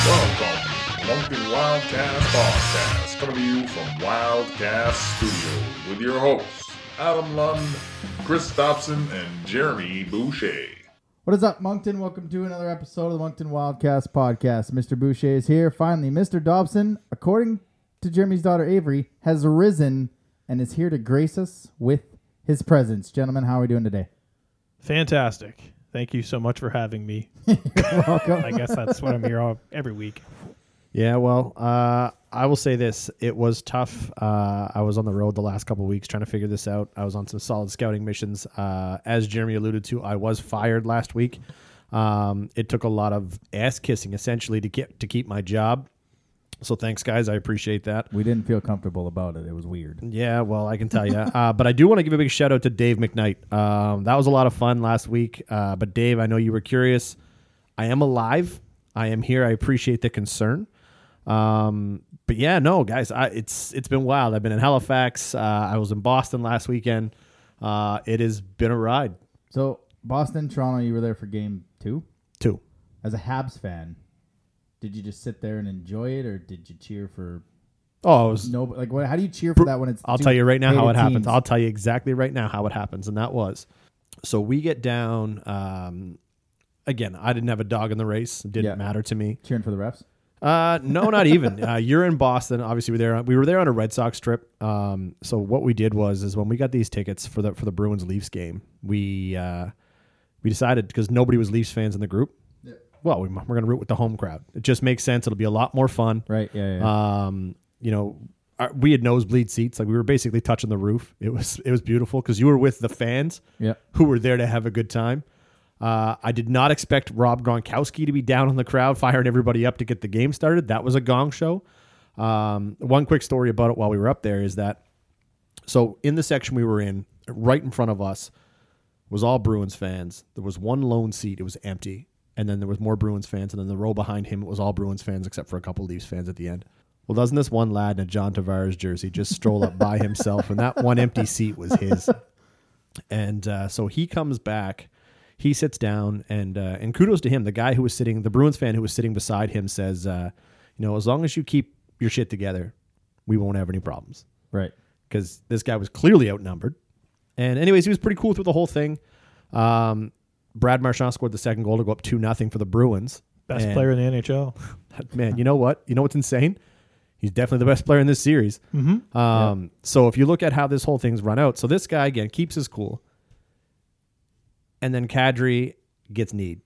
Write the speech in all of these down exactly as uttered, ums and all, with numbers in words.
Welcome, Moncton Wildcast Podcast, coming to you from Wildcast Studios with your hosts, Adam Lund, Chris Dobson, and Jeremy Boucher. What is up, Moncton? Welcome to another episode of the Moncton Wildcast Podcast. Mister Boucher is here. Finally, Mister Dobson, according to Jeremy's daughter Avery, has risen and is here to grace us with his presence. Gentlemen, how are we doing today? Fantastic. Thank you so much for having me. You're welcome. I guess that's what I'm here all, every week. Yeah, well, uh, I will say this. It was tough. Uh, I was on the road the last couple of weeks trying to figure this out. I was on some solid scouting missions. Uh, as Jeremy alluded to, I was fired last week. Um, it took a lot of ass-kissing, essentially, to get to keep my job. So thanks, guys. I appreciate that. We didn't feel comfortable about it. It was weird. Yeah, well, I can tell you. uh, but I do want to give a big shout-out to Dave McKnight. Um, that was a lot of fun last week. Uh, but, Dave, I know you were curious. I am alive. I am here. I appreciate the concern. Um, but yeah, no, guys, I, it's it's been wild. I've been in Halifax. Uh, I was in Boston last weekend. Uh, it has been a ride. So, Boston, Toronto, you were there for game two? Two. As a Habs fan, did you just sit there and enjoy it, or did you cheer for Oh, it was, no? Like, what? How do you cheer for that when it's? I'll two tell you right now how hated it happens. teams? I'll tell you exactly right now how it happens, and that was, so we get down. Um, again, I didn't have a dog in the race. It didn't Yeah. matter to me. Cheering for the refs? Uh, no, not even. Uh, you're in Boston. Obviously, we're there. We were there on a Red Sox trip. Um, so what we did was, is when we got these tickets for the for the Bruins Leafs game, we uh, we decided, because nobody was Leafs fans in the group. Yeah. Well, we, we're going to root with the home crowd. It just makes sense. It'll be a lot more fun. Right. Yeah. yeah. Um, you know, our, we had nosebleed seats. Like, we were basically touching the roof. It was it was beautiful because you were with the fans yeah. who were there to have a good time. Uh, I did not expect Rob Gronkowski to be down on the crowd, firing everybody up to get the game started. That was a gong show. Um, one quick story about it while we were up there is that, so in the section we were in, right in front of us was all Bruins fans. There was one lone seat. It was empty. And then there was more Bruins fans. And then the row behind him, it was all Bruins fans except for a couple Leafs fans at the end. Well, doesn't this one lad in a John Tavares jersey just stroll up by himself? And that one empty seat was his. And uh, so he comes back. He sits down, and uh, and kudos to him. The guy who was sitting, the Bruins fan who was sitting beside him says, uh, you know, as long as you keep your shit together, we won't have any problems. Right. Because this guy was clearly outnumbered. And anyways, he was pretty cool through the whole thing. Um, Brad Marchand scored the second goal to go up two nothing for the Bruins. Best And, player in the N H L. man, you know what? You know what's insane? He's definitely the best player in this series. Mm-hmm. Um, yep. So if you look at how this whole thing's run out, so this guy, again, keeps his cool. And then Kadri gets kneed.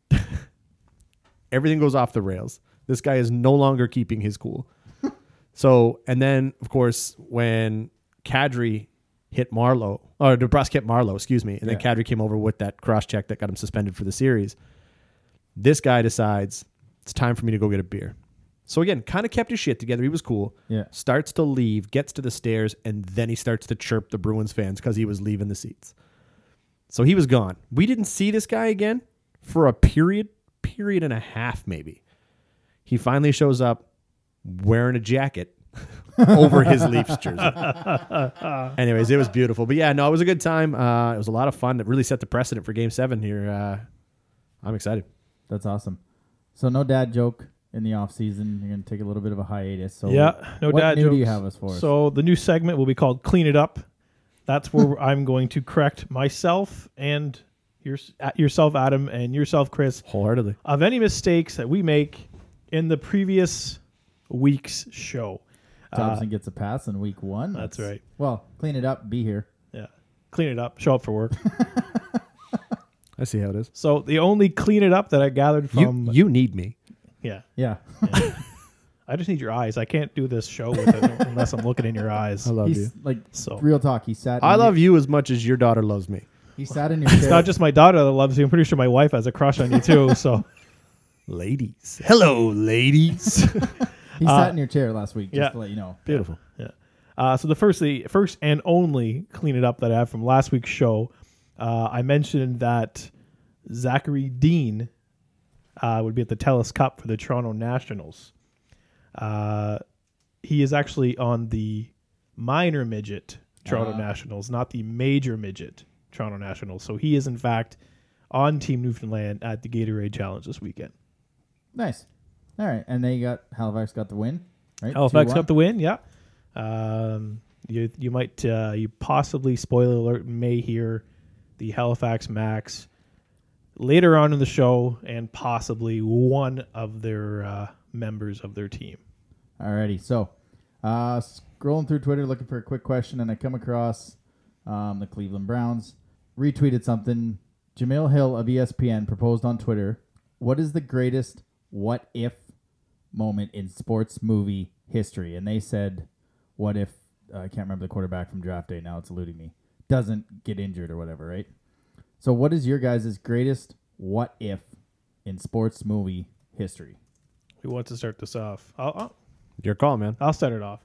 Everything goes off the rails. This guy is no longer keeping his cool. So, and then, of course, when Kadri hit Marleau, or DeBrusque hit Marleau, excuse me, and then Yeah. Kadri came over with that cross-check that got him suspended for the series, this guy decides it's time for me to go get a beer. So, again, kind of kept his shit together. He was cool. Yeah. Starts to leave, gets to the stairs, and then he starts to chirp the Bruins fans because he was leaving the seats. So he was gone. We didn't see this guy again for a period, period and a half maybe. He finally shows up wearing a jacket over his Leafs jersey. Anyways, it was beautiful. But yeah, no, it was a good time. Uh, it was a lot of fun. It really set the precedent for Game seven here. Uh, I'm excited. That's awesome. So no dad joke in the off season. You're going to take a little bit of a hiatus. So Yeah, no what dad new jokes. do you have us for? us? So the new segment will be called Clean It Up. That's where I'm going to correct myself and your, yourself, Adam, and yourself, Chris, Wholeheartedly. of any mistakes that we make in the previous week's show. Thompson Uh, gets a pass in week one. that's right. Well, clean it up. Be here. Yeah. Clean it up. Show up for work. I see how it is. So the only clean it up that I gathered You, from... you need me. yeah. Yeah. I just need your eyes. I can't do this show with it unless I'm looking in your eyes. I love He's you. like So real talk. He sat. I in love your, you as much as your daughter loves me. He sat in your it's chair. not just my daughter that loves you. I'm pretty sure my wife has a crush on you too. So Ladies. Hello, ladies. He sat in your chair last week. Just yeah. to let you know. Beautiful. yeah. Uh, so the first, the first and only clean it up that I have from last week's show, uh, I mentioned that Zachary Dean uh, would be at the TELUS Cup for the Toronto Nationals. Uh, he is actually on the minor midget Toronto Ah. Nationals, not the major midget Toronto Nationals. So he is, in fact, on Team Newfoundland at the Gatorade Challenge this weekend. Nice. All right, and they got Halifax got the win, right? Halifax two one. got the win. Yeah. Um, you you might uh, you possibly, spoiler alert, may hear the Halifax Max later on in the show, and possibly one of their uh, members of their team. Alrighty, so uh, scrolling through Twitter looking for a quick question, and I come across um, the Cleveland Browns retweeted something. Jamil Hill of E S P N proposed on Twitter, what is the greatest what if moment in sports movie history? And they said, what if, uh, I can't remember the quarterback from draft day now, it's eluding me, doesn't get injured or whatever, right? So what is your guys' greatest what if in sports movie history? Who wants to start this off? I'll, I'll, Your call, man. I'll start it off.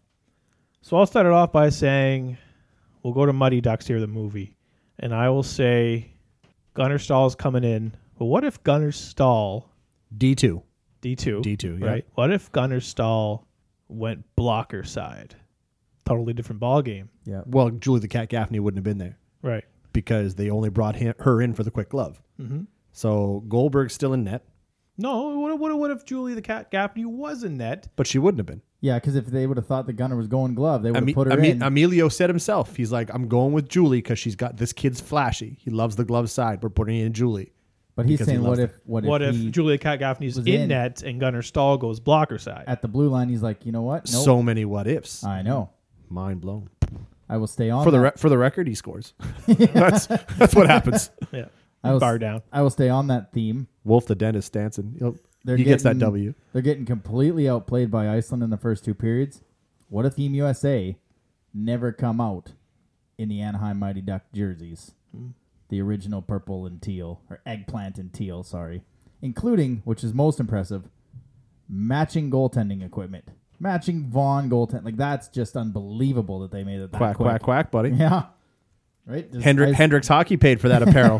So I'll start it off by saying we'll go to Muddy Ducks here, the movie. And I will say Gunnar Stahl's coming in. But what if Gunnar Stahl, D two. D two, D two, yeah. right? What if Gunnar Stahl went blocker side? Totally different ball game. Yeah. Well, Julie the Cat Gaffney wouldn't have been there Right. because they only brought him, her in for the quick glove. Mm-hmm. So Goldberg's still in net, No, what, what, what if Julie the Cat Gaffney was in net? but she wouldn't have been. Yeah, because if they would have thought the Gunner was going glove, they would have Ame- put her Ame- in. Emilio said himself, he's like, I'm going with Julie because she's got this kid's flashy. He loves the glove side. We're putting in Julie. but he's because he saying, what loves if, what if, What if he, Julia Cat Gaffney's was in, in. net and Gunnar Stahl goes blocker side? at the blue line, he's like, you know what? Nope. So many what ifs. I know. Mind blown. I will stay on For the that. re- for the record, he scores. that's that's what happens. yeah. I will, Bar down. I will stay on that theme. Wolf the dentist dancing. He'll- They're he gets that getting- W. They're getting completely outplayed by Iceland in the first two periods. What if Team U S A never come out in the Anaheim Mighty Duck jerseys? Hmm. The original purple and teal, or eggplant and teal, sorry. Including, which is most impressive, matching goaltending equipment. Matching Vaughn goaltend. Like, that's just unbelievable that they made it that Quack, quick. quack, quack, buddy. Yeah. Right? Just Hendrick, ice- Hendricks Hockey paid for that apparel.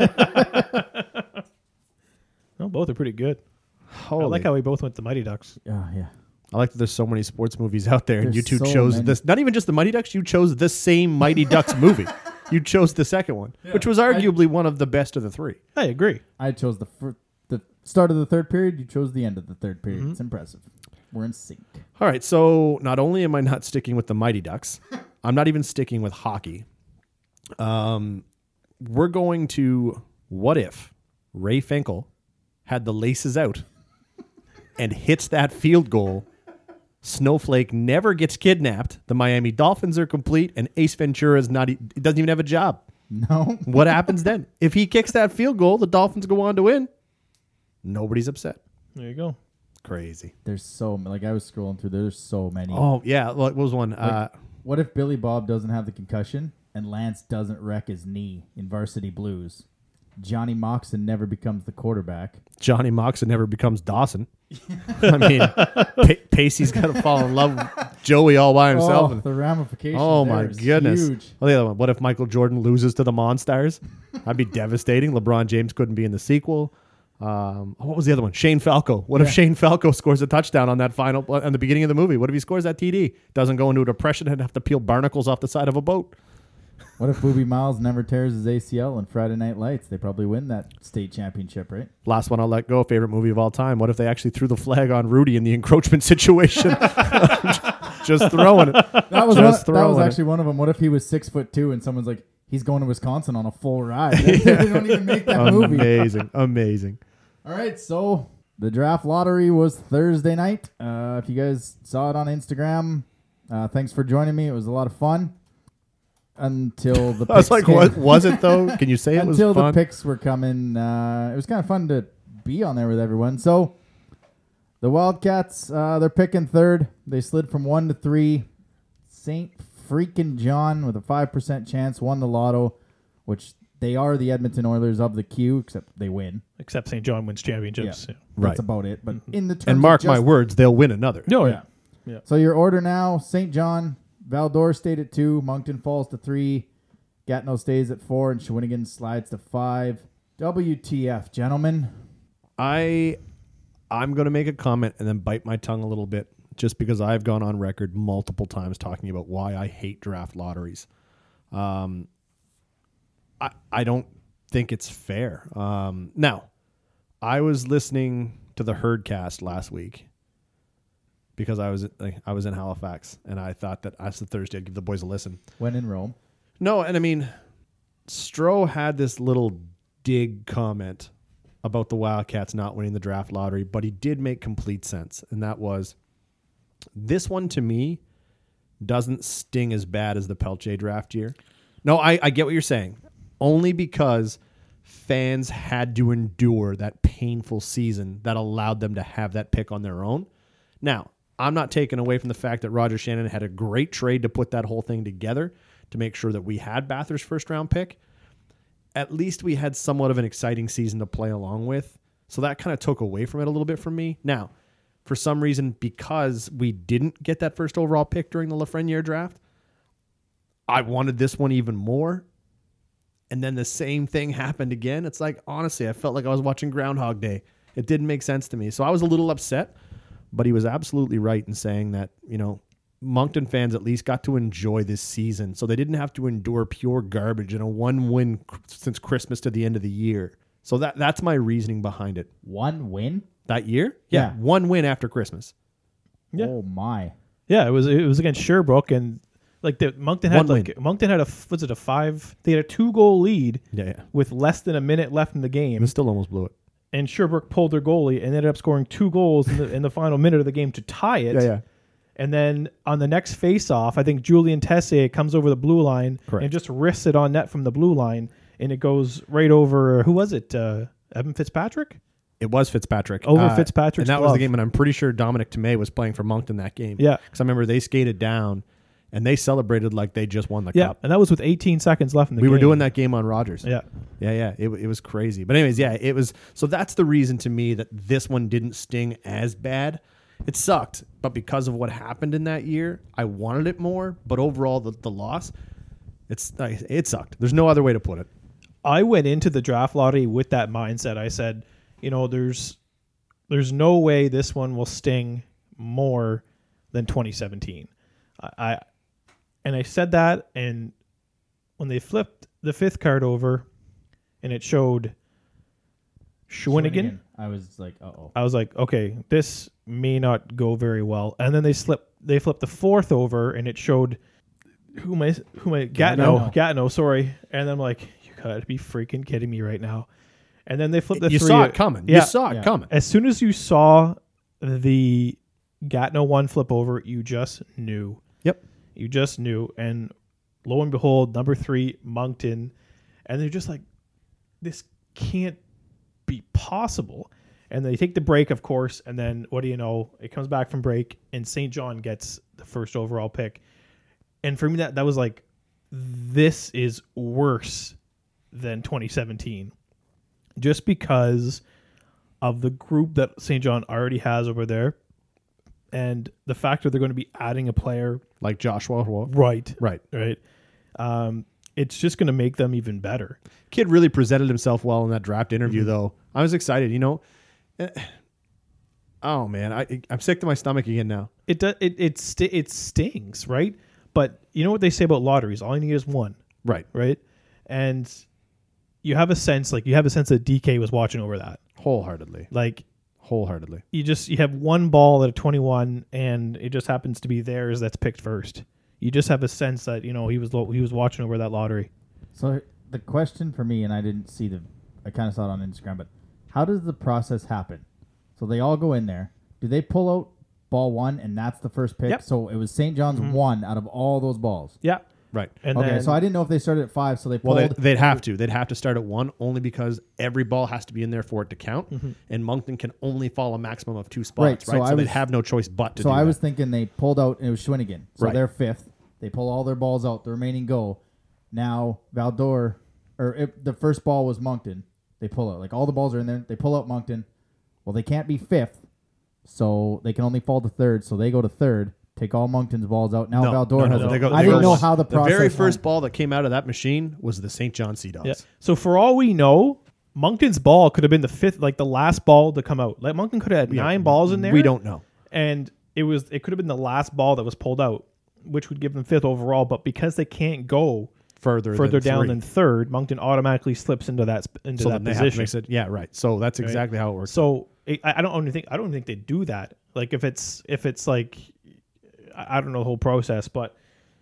No, both are pretty good. Holy. I like how we both went the Mighty Ducks. Oh, yeah. I like that there's so many sports movies out there, and There's you two so chose many. this. Not even just the Mighty Ducks, you chose the same Mighty Ducks movie. You chose the second one, which was arguably one of the best of the three. I agree. I chose the fir- the start of the third period. You chose the end of the third period. Mm-hmm. It's impressive. We're in sync. All right, so not only am I not sticking with the Mighty Ducks, I'm not even sticking with hockey. Um, we're going to what if Ray Finkel had the laces out and hits that field goal? Snowflake never gets kidnapped. The Miami Dolphins are complete, and Ace Ventura is not. e- Doesn't even have a job. No. What happens then? If he kicks that field goal, the Dolphins go on to win. Nobody's upset. There you go. Crazy. There's so m- like I was scrolling through. There's so many. Oh yeah, what was one? Uh, What if Billy Bob doesn't have the concussion and Lance doesn't wreck his knee in Varsity Blues? Johnny Moxon never becomes the quarterback. Johnny Moxon never becomes Dawson. I mean, pa- Pacey's got to fall in love with Joey all by himself. Oh, and- the ramifications. oh there my is goodness. Huge. Well, the other one. What if Michael Jordan loses to the Monstars? That'd be devastating. LeBron James couldn't be in the sequel. Um, what was the other one? Shane Falco. What if Yeah. Shane Falco scores a touchdown on that final, on the beginning of the movie? What if he scores that T D? Doesn't go into a depression and have to peel barnacles off the side of a boat? What if Booby Miles never tears his A C L in Friday Night Lights? They probably win that state championship, right? Last one I'll let go. Favorite movie of all time. What if they actually threw the flag on Rudy in the encroachment situation? Just throwing it. That was Just one, that was throwing it. actually one of them. What if he was six foot two and someone's like, he's going to Wisconsin on a full ride? They don't even make that movie. Amazing. Amazing. All right, so the draft lottery was Thursday night. Uh, if you guys saw it on Instagram, uh, thanks for joining me. It was a lot of fun until the I was picks like, came- what was it though? Can you say it was until the fun? picks were coming. Uh, it was kind of fun to be on there with everyone. So the Wildcats, uh, they're picking third. They slid from one to three. Saint freaking John with a five percent chance won the lotto, which they are the Edmonton Oilers of the queue, except they win. Except Saint John wins championships. Yeah. Yeah. Right. That's about it. But in the terms And of mark my just- words, they'll win another. No, Yeah. yeah. So your order now: Saint John, Val-d'Or stayed at two, Moncton falls to three, Gatineau stays at four, and Shawinigan slides to five. W T F, gentlemen. I I'm going to make a comment and then bite my tongue a little bit just because I've gone on record multiple times talking about why I hate draft lotteries. Um, I I don't think it's fair. Um, now, I was listening to the Herdcast last week, because I was like, I was in Halifax and I thought that as the Thursday I'd give the boys a listen. When in Rome. No, and I mean, Stroh had this little dig comment about the Wildcats not winning the draft lottery, but he did make complete sense, and that was, this one to me doesn't sting as bad as the Pelche draft year. No, I, I get what you're saying, only because fans had to endure that painful season that allowed them to have that pick on their own. Now, I'm not taking away from the fact that Roger Shannon had a great trade to put that whole thing together to make sure that we had Bathurst's first round pick. At least we had somewhat of an exciting season to play along with. So that kind of took away from it a little bit from me. Now, for some reason, because we didn't get that first overall pick during the Lafreniere draft, I wanted this one even more. And then the same thing happened again. It's like, honestly, I felt like I was watching Groundhog Day. It didn't make sense to me. So I was a little upset, but he was absolutely right in saying that, you know, Moncton fans at least got to enjoy this season, so they didn't have to endure pure garbage and a one-win cr- since Christmas to the end of the year. So that that's my reasoning behind it. One win? That year? Yeah, Yeah. one win after Christmas. Yeah. Oh, my. Yeah, it was it was against Sherbrooke, and like the Moncton had One like win. Moncton had a f- was it a five? They had a two goal lead Yeah, yeah. with less than a minute left in the game, They still almost blew it. and Sherbrooke pulled their goalie and ended up scoring two goals in the in the final minute of the game to tie it. Yeah, yeah. And then on the next face-off, I think Julian Tessier comes over the blue line Correct. and just wrists it on net from the blue line, and it goes right over, who was it? Uh, Evan Fitzpatrick? It was Fitzpatrick. Over Uh, Fitzpatrick's And that was glove. the game, and I'm pretty sure Dominic Tomei was playing for Moncton that game. Yeah. Because I remember they skated down, and they celebrated like they just won the Yeah, cup. and that was with eighteen seconds left in the We game. were doing that game on Rogers. Yeah. Yeah, yeah. It, it was crazy. But anyways, yeah, it was. So that's the reason to me that this one didn't sting as bad. It sucked, but because of what happened in that year, I wanted it more. But overall, the, the loss, it's it sucked. There's no other way to put it. I went into the draft lottery with that mindset. I said, you know, there's there's no way this one will sting more than twenty seventeen. I, I and I said that, and when they flipped the fifth card over, and it showed Schwinnigan, I was like, uh-oh. I was like, okay, this may not go very well. And then they slip they flipped the fourth over, and it showed who am I who am I Gatineau Gatineau. Gatineau, sorry. And I'm like, you gotta be freaking kidding me right now. And then they flipped the You three. saw it coming. Yeah. You saw it Yeah. coming. As soon as you saw the Gatineau one flip over, you just knew. Yep. You just knew. And lo and behold, number three, Moncton. And they're just like, this can't be possible. And they take the break, of course, and then what do you know? It comes back from break, and Saint John gets the first overall pick. And for me, that that was like, this is worse than twenty seventeen, just because of the group that Saint John already has over there, and the fact that they're going to be adding a player, Like Joshua. Wolf. right, Right. right. Um, it's just going to make them even better. Kid really presented himself well in that draft interview, Mm-hmm. though. I was excited. You know. Eh, Oh man, I I'm sick to my stomach again now. It does. It it, sti- it stings, right? But you know what they say about lotteries? All you need is one, Right. right? And you have a sense, like you have a sense that D K was watching over that. Wholeheartedly. Like Wholeheartedly. you just you have one ball at a twenty-one, and it just happens to be theirs that's picked first. You just have a sense that you know he was lo- he was watching over that lottery. So the question for me, and I didn't see the, I kind of saw it on Instagram, but how does the process happen? So they all go in there. Do they pull out ball one, and that's the first pick? Yep. So it was Saint John's one out of all those balls. Yeah, Right. and okay, then, so I didn't know if they started at five, so they Well, pulled. they, they'd have to. They'd have to start at one only because every ball has to be in there for it to count, and Moncton can only fall a maximum of two spots. Right, Right. so So, I they'd was- have no choice but to so do I that. was thinking they pulled out, and it was Schwinnigan. So Right. they're fifth. They pull all their balls out. The remaining go. Now Valdor, or if the first ball was Moncton. They pull out. Like all the balls are in there. They pull out Moncton. Well, they can't be fifth, so they can only fall to third. So they go to third. Take all Moncton's balls out. Now No, Valdor no, no, has. they a, go- I they didn't go know one. how the process. The very first went. ball that came out of that machine was the Saint John Sea Dogs. yeah. So for all we know, Moncton's ball could have been the fifth, like the last ball to come out. Like Moncton could have had Yeah, nine balls in there. We don't know. and it was it could have been the last ball that was pulled out, which would give them fifth overall. But because they can't go Further, further than down three. than third, Moncton automatically slips into that sp- into so that then they have to position. mix it. Yeah, right. So that's exactly how it works. So I, I don't only think I don't think they do that. Like if it's if it's like I I don't know the whole process, but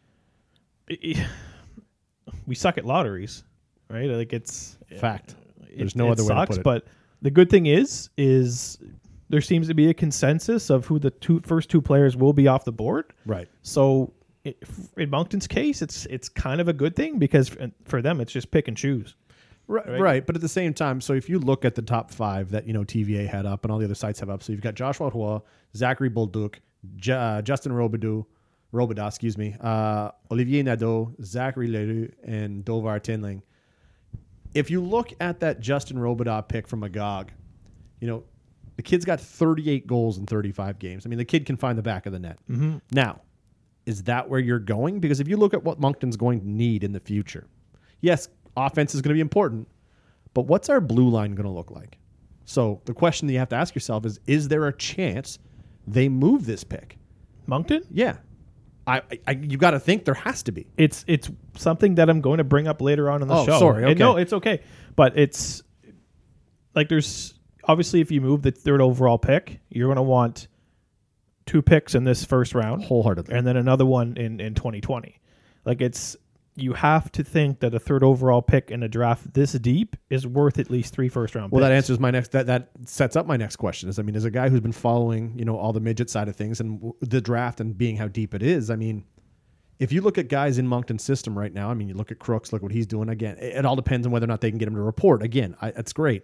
it, it, we suck at lotteries, right? Like it's Fact. it- There's no it other way to sucks, put it. But the good thing is is there seems to be a consensus of who the two first two players will be off the board. Right. So it, in Moncton's case, it's it's kind of a good thing because for them it's just pick and choose. Right, Right. right, but at the same time, so if you look at the top five that you know T V A had up and all the other sites have up, so you've got Joshua Roy, Zachary Bolduc, J- uh, Justin Robidoux, Robida, excuse me, uh, Olivier Nadeau, Zachary Leroux, and Dovar Tinling. If you look at that Justin Robida pick from Magog, you know the kid's got thirty-eight goals in thirty-five games. I mean, the kid can find the back of the net. Mm-hmm. Now, is that where you're going? Because if you look at what Moncton's going to need in the future, yes, offense is going to be important, but what's our blue line going to look like? So the question that you have to ask yourself is, is there a chance they move this pick? Moncton? Yeah. I, I you got to think there has to be. It's it's something that I'm going to bring up later on in the Oh, show. sorry, And okay. no, it's okay. But it's like there's obviously if you move the third overall pick, you're going to want two picks in this first round, Wholeheartedly. and then another one in in twenty twenty. Like it's you have to think that a third overall pick in a draft this deep is worth at least three first round Well, picks. that answers my next. That that sets up my next question. Is I mean, as a guy who's been following, you know, all the midget side of things and w- the draft and being how deep it is. I mean, if you look at guys in Moncton's system right now, I mean, you look at Crooks, look what he's doing. Again, it, it all depends on whether or not they can get him to report. Again, I, that's great.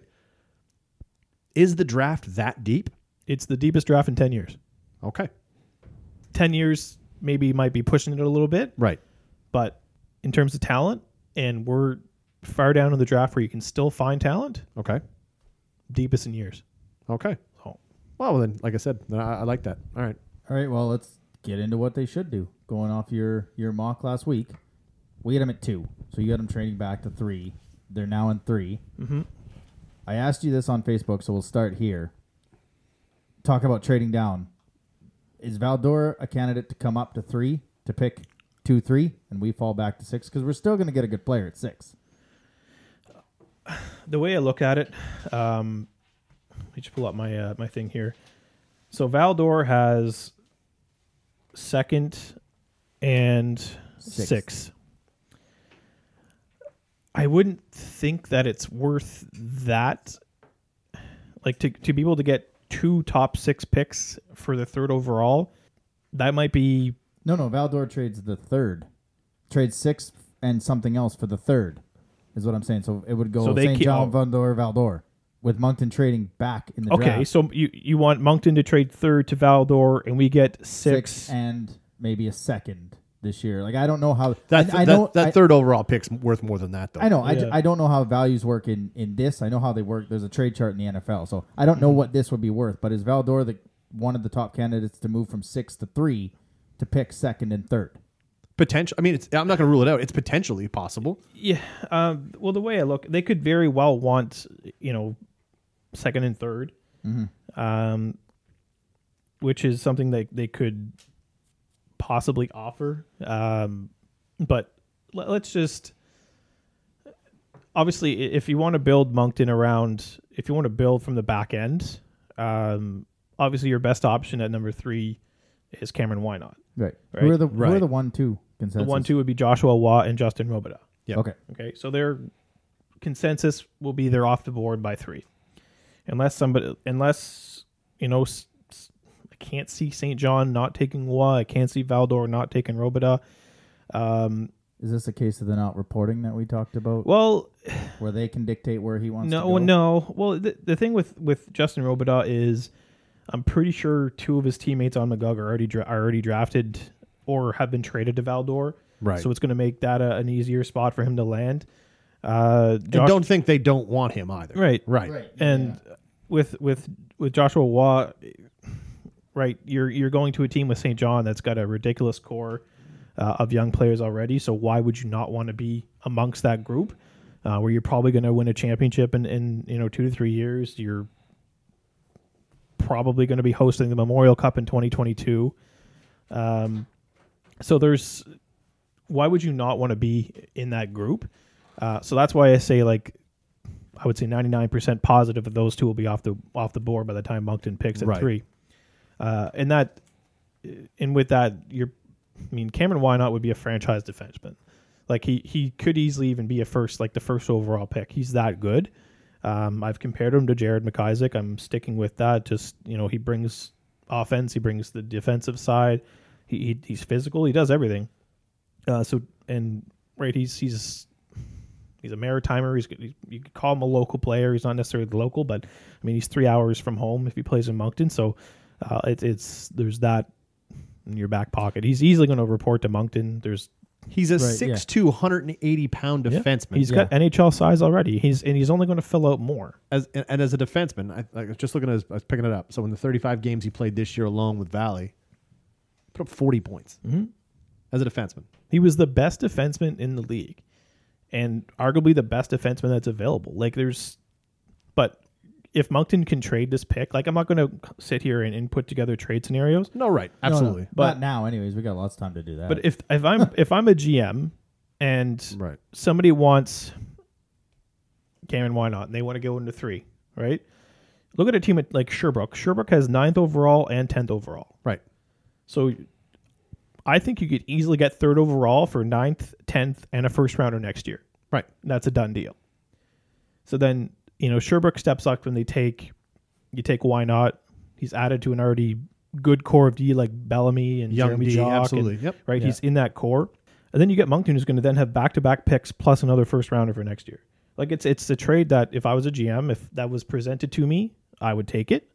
Is the draft that deep? It's the deepest draft in ten years. Okay, ten years maybe might be pushing it a little bit, right. but in terms of talent, and we're far down in the draft where you can still find talent, Okay, deepest in years. okay. So Well, then, like I said, I, I like that. All right. All right, well, let's get into what they should do. Going off your, your mock last week, we had them at two. So you had them training back to three. They're now in three. Mm-hmm. I asked you this on Facebook, so we'll start here. Talk about trading down. Is Valdor a candidate to come up to three, to pick two, three, and we fall back to six? Because we're still going to get a good player at six. the way I look at it, um, let me just pull up my uh, my thing here. So Valdor has second and Six. six. I wouldn't think that it's worth that. Like to to be able to get two top six picks for the third overall, that might be No, no, Valdor trades the third. Trades six and something else for the third, is what I'm saying. So it would go So they Saint keep- John, oh. Valdor, Valdor, with Moncton trading back in the okay. draft. So you you want Moncton to trade third to Valdor, and we get six. Six and maybe a second this year. Like I don't know how That I, I that, know that I, third overall pick's worth more than that, though. I know I, Yeah. d- I don't know how values work in, in this. I know how they work. There's a trade chart in the N F L, so I don't know what this would be worth. But is Valdor the one of the top candidates to move from six to three to pick second and third? Potential. I mean, it's, I'm not going to rule it out. It's potentially possible. Yeah. Um, well, the way I look, they could very well want, you know, second and 3rd Mm-hmm. um, which is something that they could possibly offer. Um, but let, let's just, obviously, i- if you want to build Moncton around, if you want to build from the back end, um, obviously your best option at number three is Cameron Wynot. Right. Right. Who are the who are Right. the one two The consensus? one, two would be Joshua Watt and Justin Robida. Yep. Okay. Okay, so their consensus will be they're off the board by three, unless somebody, unless you know, s- s- I can't see Saint John not taking Wa, I can't see Valdor not taking Robida. Um, Is this a case of the not reporting that we talked about, well, where they can dictate where he wants to no, go? no. Well, the, the thing with with Justin Robida is, I'm pretty sure two of his teammates on Magog are already dra- are already drafted or have been traded to Valdor. Right. So it's going to make that a, an easier spot for him to land. Uh, And Josh- don't think they don't want him either. Right. Right. Right. And with with with Joshua Waugh, right, you're you're going to a team with Saint John that's got a ridiculous core uh, of young players already. So why would you not want to be amongst that group, uh, where you're probably going to win a championship in, in you know two to three years? You're probably going to be hosting the Memorial Cup in twenty twenty-two. Um, so there's why would you not want to be in that group? Uh, so that's why I say like I would say ninety-nine percent positive that those two will be off the off the board by the time Moncton picks at Right. three. Uh, and that, and with that, you're, I mean, Cameron Wynot would be a franchise defenseman. Like he he could easily even be a first, like the first overall pick. He's that good. Um, I've compared him to Jared McIsaac. I'm sticking with that. Just, you know, he brings offense. He brings the defensive side. He, he he's physical. He does everything. Uh, so and right, he's he's he's a Maritimer. He's you could call him a local player. He's not necessarily local, but I mean he's three hours from home if he plays in Moncton. So uh, it's it's there's that in your back pocket. He's easily going to report to Moncton. There's He's a Right, six two, one hundred eighty pound yeah, defenseman. He's got N H L size already. He's and he's only going to fill out more. as and as a defenseman, I, I was just looking at his, I was picking it up. So in the thirty-five games he played this year alone with Valley, put up forty points Mm-hmm. as a defenseman. He was the best defenseman in the league, and arguably the best defenseman that's available. Like there's, but if Moncton can trade this pick, like I'm not going to sit here and, and put together trade scenarios. No, right, No, no, absolutely, But- not now. Anyways, we got lots of time to do that. But if if I'm if I'm a G M and right. somebody wants Cameron Wynot and they want to go into three, right? Look at a team like Sherbrooke. Sherbrooke has ninth overall and tenth overall. Right. So I think you could easily get third overall for ninth, tenth, and a first rounder next year. Right. That's a done deal. So then, you know, Sherbrooke steps up when they take, you take Why Not. He's added to an already good core of D like Bellamy and Young Jeremy D, Jock. absolutely. And, Yep. Right. Yeah. He's in that core. And then you get Moncton, who's going to then have back-to-back picks plus another first rounder for next year. Like it's it's a trade that if I was a G M, if that was presented to me, I would take it.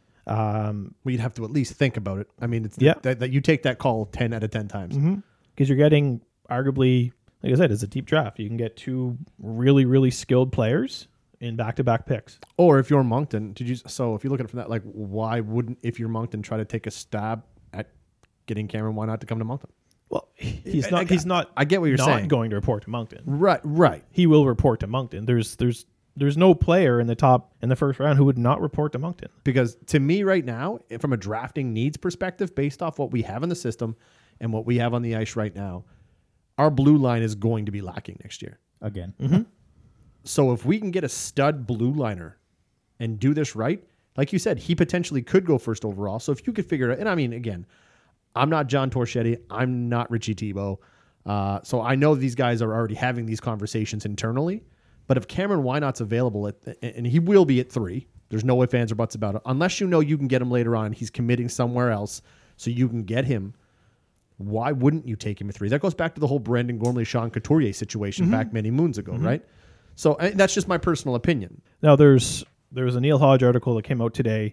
Um, Well, you'd have to at least think about it. I mean, it's Yeah. that, that you take that call ten out of ten times. because you're getting arguably, like I said, it's a deep draft. You can get two really, really skilled players in back-to-back picks. Or if you're Moncton, did you? So if you look at it from that, like, why wouldn't if you're Moncton try to take a stab at getting Cameron? Why not to come to Moncton? Well, he's I- not. I- he's not. I get what you're not saying. going to report to Moncton. Right, right. He will report to Moncton. There's, there's, there's no player in the top in the first round who would not report to Moncton. Because to me, right now, from a drafting needs perspective, based off what we have in the system and what we have on the ice right now, our blue line is going to be lacking next year. Again. Mm-hmm. So if we can get a stud blue liner and do this right, like you said, he potentially could go first overall. So if you could figure it out, and I mean, again, I'm not John Torchetti. I'm not Richie Tebow. Uh, so I know these guys are already having these conversations internally. But if Cameron Wynot's available, at, and he will be at three, there's no ifs, ands, or buts about it. Unless you know you can get him later on, he's committing somewhere else, so you can get him. Why wouldn't you take him at three? That goes back to the whole Brandon Gormley, Sean Couturier situation Mm-hmm. back many moons ago, right? So and that's just my personal opinion. Now there's there was a Neil Hodge article that came out today,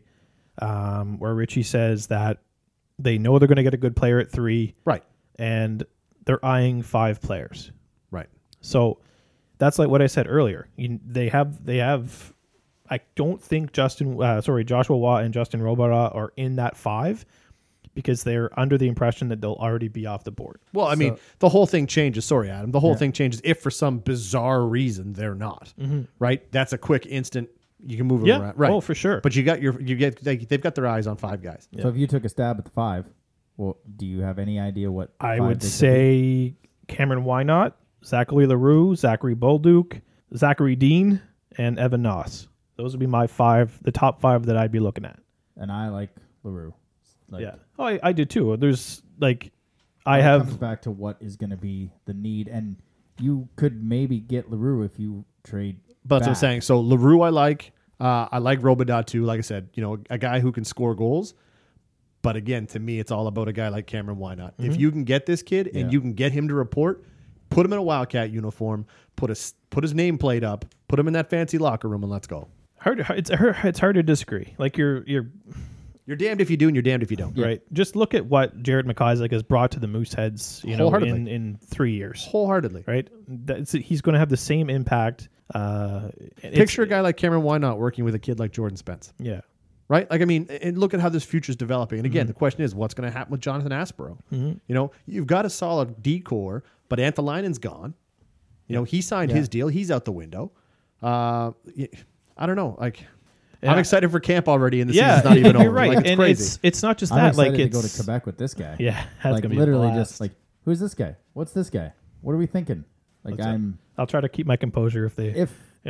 um, where Richie says that they know they're going to get a good player at three, Right, and they're eyeing five players. right. So that's like what I said earlier. You, they have they have. I don't think Justin, uh, sorry, Joshua Watt and Justin Robara are in that five because they're under the impression that they'll already be off the board. Well, I mean, So- the whole thing changes. Sorry, Adam. The whole Yeah. thing changes if for some bizarre reason they're not. Right? That's a quick instant. You can move them Yeah. around. Right. Oh, for sure. But you got your you get they, they've got their eyes on five guys. So if you took a stab at the five, well, do you have any idea what I five would they could say Cameron Wynot, Zachary LaRue, Zachary Bolduc, Zachary Dean, and Evan Noss. Those would be my five, the top five that I'd be looking at. be? And I like LaRue. Like, yeah. Oh, I, I do too. There's like, I it have. comes back to what is going to be the need, and you could maybe get LaRue if you trade. But that's what I'm back. saying. So LaRue I like. Uh, I like Robidas too. Like I said, you know, a guy who can score goals. But again, to me, it's all about a guy like Cameron Wynot. If you can get this kid and Yeah. you can get him to report, put him in a Wildcat uniform, put a, put his name plate up, put him in that fancy locker room, and let's go. Hard, it's hard, it's hard to disagree. Like you're you're You're damned if you do, and you're damned if you don't. right. Just look at what Jared McIsaac has brought to the Mooseheads, you know, Wholeheartedly. in, in three years. Wholeheartedly. Right. That's, he's going to have the same impact. Uh, it's- Picture a guy like Cameron Wynot working with a kid like Jordan Spence, Yeah. right? Like, I mean, and look at how this future's developing. And again, the question is, what's going to happen with Jonathan Aspero? You know, you've got a solid D core, but Antholainen's gone. You know, he signed Yeah. his deal. He's out the window. Uh, y- I don't know. Like, Yeah. I'm excited for camp already, and the Yeah, season's not even over. you're right. Like, it's and crazy. it's it's not just I'm that. excited Like to it's go to Quebec with this guy. yeah, that's like gonna be literally a blast. just like, who's this guy? What's this guy? What are we thinking? Like That's it. I'm I'll try to keep my composure if they, if you know,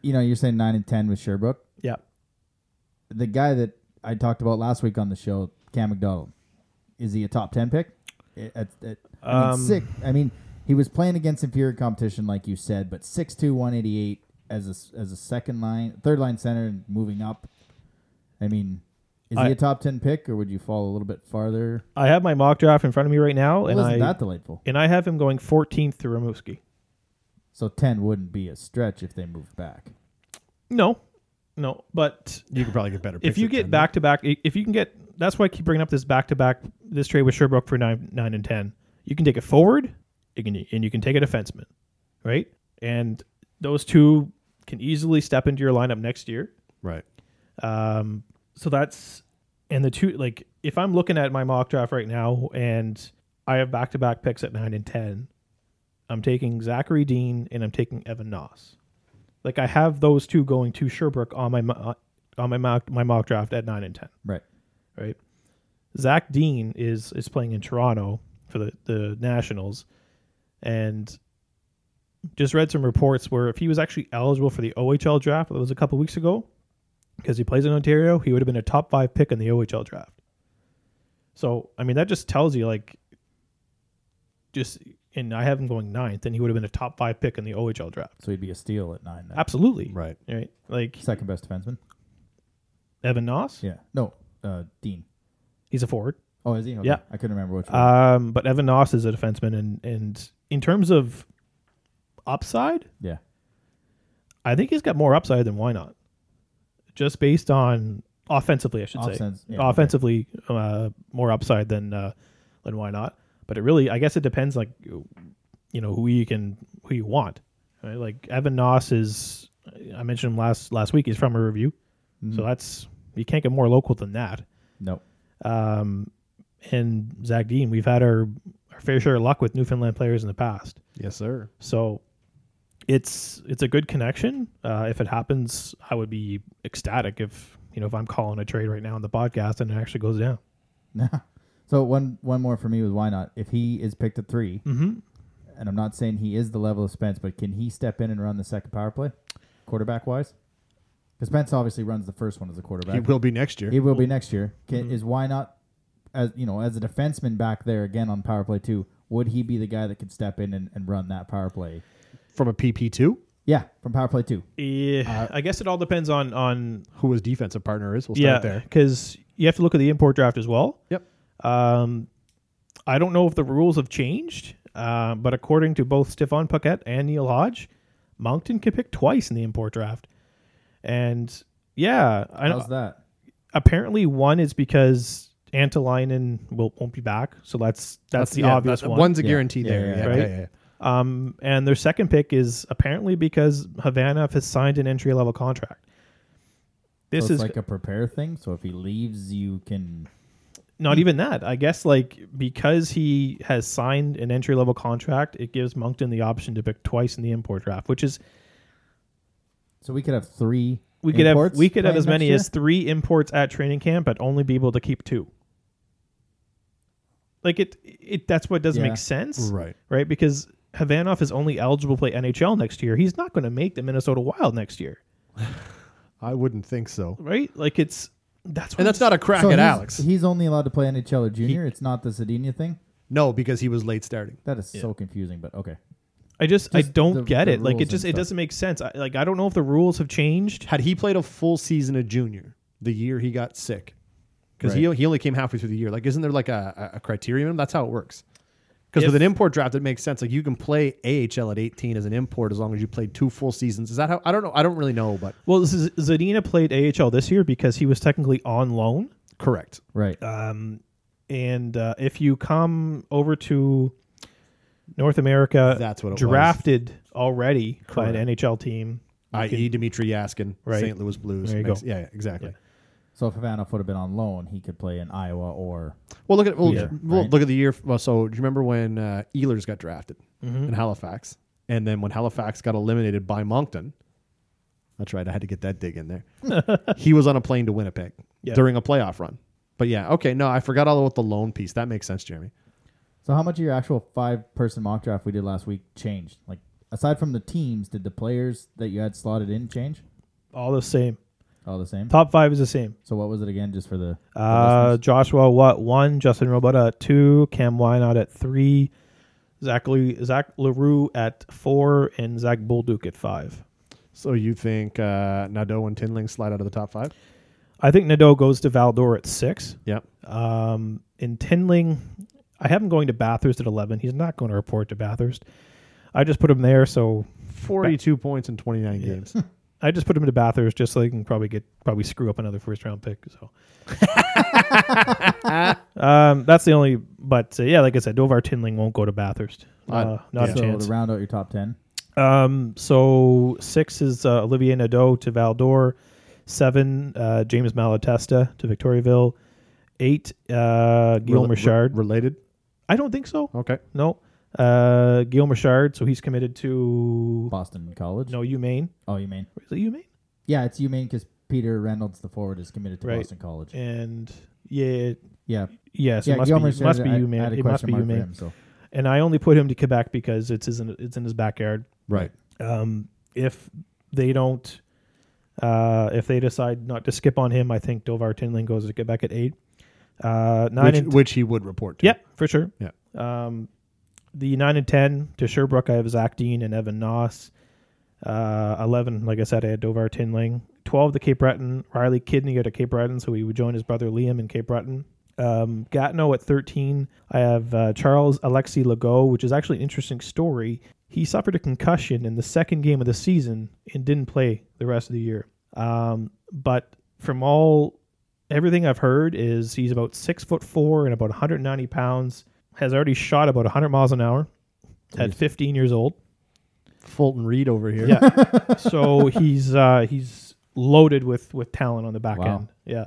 you know, you're saying nine and ten with Sherbrooke. Yeah. The guy that I talked about last week on the show, Cam McDonald, is he a top ten pick? At, at, I mean, Um, sick. I mean, he was playing against inferior competition, like you said, but six two, one eighty-eight as a, as a second line, third line center and moving up. I mean, is I- he a top ten pick, or would you fall a little bit farther? I have my mock draft in front of me right now, Well, and isn't I that delightful? and I have him going fourteenth to Rimouski. So ten wouldn't be a stretch if they moved back. No, no, but You could probably get better. if picks you at get ten. back to back, if you can get, that's why I keep bringing up this back to back, this trade with Sherbrooke for nine, nine and ten. You can take a forward, you can, and you can take a defenseman, right? And those two can easily step into your lineup next year. right. Um, so that's, and the two, like, if I'm looking at my mock draft right now and I have back to back picks at nine and ten, I'm taking Zachary Dean and I'm taking Evan Noss. Like, I have those two going to Sherbrooke on my mo- on my mock my mock draft at nine and ten. Right. Right. Zach Dean is is playing in Toronto for the, the Nationals, and just read some reports where if he was actually eligible for the O H L draft, that was a couple weeks ago, because he plays in Ontario, he would have been a top five pick in the O H L draft. So, I mean, that just tells you, like, just, and I have him going ninth, and he would have been a top five pick in the O H L draft. So he'd be a steal at nine. Then. Absolutely. Right. Right. Like, Second best defenseman. Evan Noss, Yeah. No, uh, Dean. he's a forward. Oh, is he? Okay. Yeah. I couldn't remember which one. Um, but Evan Noss is a defenseman, and, and in terms of upside, yeah. I think he's got more upside than Why Not. Just based on offensively, I should Offense, say. yeah, okay. Offensively, uh, more upside than uh, than Why Not. But it really, I guess it depends, like, you know, who you can, who you want. Right? Like, Evan Noss is, I mentioned him last last week. He's from a review, Mhm. so that's, you can't get more local than that. Nope. Um, and Zach Dean, we've had our, our fair share of luck with Newfoundland players in the past. Yes, sir. So it's it's a good connection. Uh, if it happens, I would be ecstatic if, you know, if I'm calling a trade right now on the podcast and it actually goes down. So one one more for me was why not? If he is picked at three, Mm-hmm. and I'm not saying he is the level of Spence, but can he step in and run the second power play, quarterback wise? Because Spence obviously runs the first one as a quarterback. He will be next year. He will be next year. Can, Mhm. Is why not, as you know, as a defenseman back there again on power play two? Would he be the guy that could step in and, and run that power play? From a P P two, Yeah, from power play two. Yeah, I guess it all depends on on who his defensive partner is. We'll yeah, start there. because you have to look at the import draft as well. Yep. Um, I don't know if the rules have changed, uh, but according to both Stephane Paquette and Neil Hodge, Moncton can pick twice in the import draft, and yeah, I know. How's that? Apparently, one is because Antolainen will won't be back, so that's that's, the yeah, obvious that- one. One's a Yeah. guarantee Yeah, there. yeah, Yeah, right? yeah, yeah. Um, and their second pick is apparently because Havana has signed an entry level contract. This so it's is like a prepare thing. So if he leaves, you can. not even that. I guess like because he has signed an entry level contract, it gives Moncton the option to pick twice in the import draft, which is So we could have three. we could have imports we could have playing as many next as three imports at training camp, but only be able to keep two. Like it, it that's what doesn't Yeah. make sense, Right. right? Because Havanoff is only eligible to play N H L next year. He's not going to make the Minnesota Wild next year, I wouldn't think so. right? Like it's that's what And that's not a crack So at he's, Alex. He's only allowed to play N H L or junior. it's not the Zadina thing. No, because he was late starting. That is so confusing. But okay. I just, I Just don't the- get the it. Like rules it just and it stuff. doesn't make sense. I, like I don't know if the rules have changed. Had he played a full season of junior the year he got sick, because Right. he he only came halfway through the year. Like, isn't there like a, a criterion? That's how it works. Because If- with an import draft, it makes sense. Like you can play A H L at eighteen as an import as long as you played two full seasons. Is that how? I don't know. I don't really know, but Well, this is, Zadina played A H L this year because he was technically on loan. correct. Right. Um, and uh, if you come over to North America, That's what it was. drafted already by an Correct. N H L team, you I E can- Dmitry Yaskin, Right. Saint Louis Blues. There you Makes- go. Yeah, yeah, exactly. Yeah. So if Ivanoff would have been on loan, he could play in Iowa or Well, look at well, Yeah. well Right. look at the year. Well, so do you remember when uh, Ehlers got drafted Mhm. in Halifax, and then when Halifax got eliminated by Moncton? That's right. I had to get that dig in there. He was on a plane to Winnipeg Yeah. during a playoff run. But yeah, okay. No, I forgot all about the loan piece. That makes sense, Jeremy. So how much of your actual five-person mock draft we did last week changed? Like aside from the teams, did the players that you had slotted in change? All the same. All the same. Top five is the same. So what was it again, just for the, the Uh, listeners? Joshua Watt one, Justin Robota at two, Cam Wynot at three, Zach, Le- Zach LaRue at four, and Zach Bolduc at five. So you think uh, Nadeau and Tinling slide out of the top five? I think Nadeau goes to Valdor at six. Yep. Um, in Tinling, I have him going to Bathurst at eleven. He's not going to report to Bathurst. I just put him there, so forty-two points in twenty-nine Yeah. games. I just put him to Bathurst just so he can probably get probably screw up another first round pick. So um, that's the only. But uh, yeah, like I said, Dovar Tinling won't go to Bathurst. Uh, Uh, not yeah. a So chance. to round out your top ten. Um, so six is uh, Olivier Nadeau to Valdor. Seven, uh, James Malatesta to Victoriaville. Eight, uh, Guillaume Rel- Richard. re- related? I don't think so. Okay. No. Uh, Guillaume Richard. So he's committed to Boston College. no UMaine. Oh, you mean? Is it UMaine? Yeah, it's UMaine because Peter Reynolds, the forward, is committed to Right. Boston College. And yeah, Yeah. yes, yeah, it must Guillaume be. Richard, It must be I- I UMaine. had a It must question be mark for UMaine. him, so. And I only put him to Quebec because it's his, it's in his backyard. Right. Um, if they don't, uh, if they decide not to skip on him, I think Dovar Tinling goes to Quebec at eight. Uh, nine Which, and which he would report to. yeah, for sure. Yeah. Um, the nine and ten to Sherbrooke, I have Zach Dean and Evan Noss. Uh, eleven, like I said, I had Dovar Tinling. Twelve to Cape Breton, Riley Kidney at Cape Breton, so he would join his brother Liam in Cape Breton. Um, Gatineau at thirteen, I have uh, Charles Alexis Legault, which is actually an interesting story. He suffered a concussion in the second game of the season and didn't play the rest of the year. Um, but from all everything I've heard is he's about six foot four and about one hundred ninety pounds. Has already shot about one hundred miles an hour at Jeez. fifteen years old. Fulton Reed over here. Yeah. So he's uh, he's loaded with with talent on the back Wow. end. Yeah.